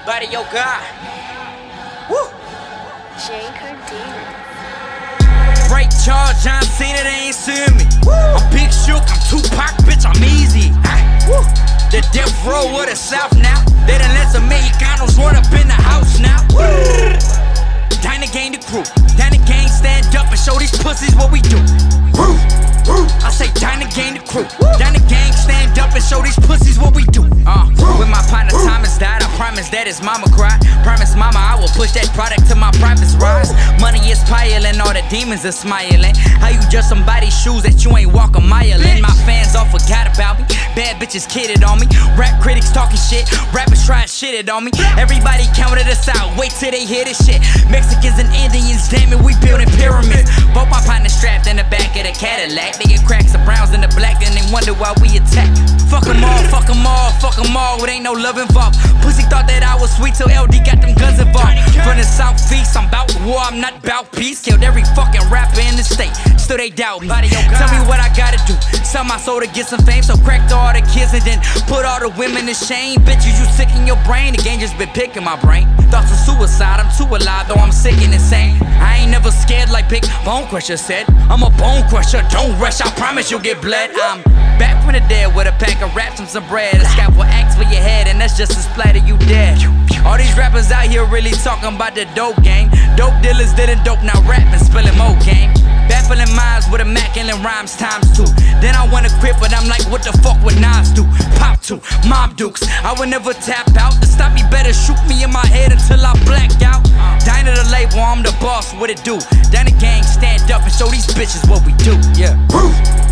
Buddy, yo, God. Woo! Jay Cardenas. Ray Charles, John Cena, they ain't seeing me. I'm Big Shook, I'm Tupac, bitch, I'm easy. The death row of the South now. They done let some Mexicanos run up in the house now. Time to gain the crew. Time the gang stand up and show these pussies what we do. I say time to gain the crew. Time the gang stand up and show these pussies what we do. When my partner Thomas died, I promised that his mama cried. Promise mama I will push that product till my profits rise. Money is piling, all the demons are smiling. How you judge somebody's shoes that you ain't walk a mile in? My fans all forgot about me. Bad bitches kidded on me. Rap critics talking shit. Rappers try to shit it on me. Everybody counted us out. Wait till they hear this shit. Mexicans and Indians, damn it, we building pyramids. Both my partners strapped in the back of the Cadillac. They get cracks, the browns and the black, then they wonder why we attack. Fuck them all, fuck them all, fuck them all. It ain't no love involved. Pussy thought that I was sweet till LD got them guns involved. From the southeast, I'm bout war, I'm not bout peace. Killed every fucking rapper in the state, still they doubt me. Tell me what I gotta do. Sell my soul to get some fame, so cracked all the kids and then put all the women to shame. Bitches, you sick in your brain, the game just been picking my brain. Thoughts of suicide, I'm too alive, though I'm sick and insane. I ain't never scared like Big Bone Crusher said. I'm a bone crusher, don't rush, I promise you'll get bled. I'm back from the dead with a pack of raps and some bread. A scalpel axe for your head, and that's just to splatter you dead. All these rappers out here really talking about the dope game. Dope dealers didn't dope, now rapping, spilling more game. Baffling minds with immaculate rhymes times 2. Then I wanna quit, but I'm like, what the fuck would Nas do? Pop 2, Mob Dukes. I would never tap out. To stop me, better shoot me in my head until I black out. Dine to the label, I'm the boss, what it do? Down the gang, stand up and show these bitches what we do. Yeah.